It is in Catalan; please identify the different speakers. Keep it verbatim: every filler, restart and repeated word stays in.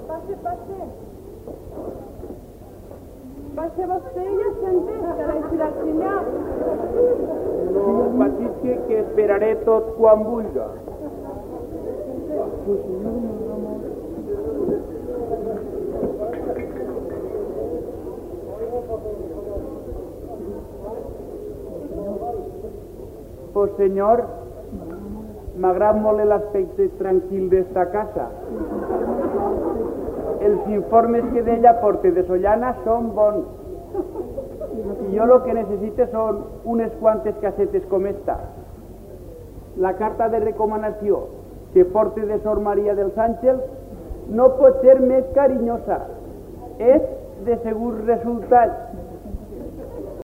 Speaker 1: Passe, passe. Passe vostè i assenteix, que deixi d'auxiliar.
Speaker 2: No patisque, que esperaré tot quan vulga. Pues senyor, m'agrada molt l'aspecte tranquil d'esta casa. Els informes que d'ella porte de Sollana són bons. I jo el que necessito són unes quantes casetes com esta. La carta de recomanació que porte de Sor Maria dels Àngels no pot ser més carinyosa. És de segur resultat.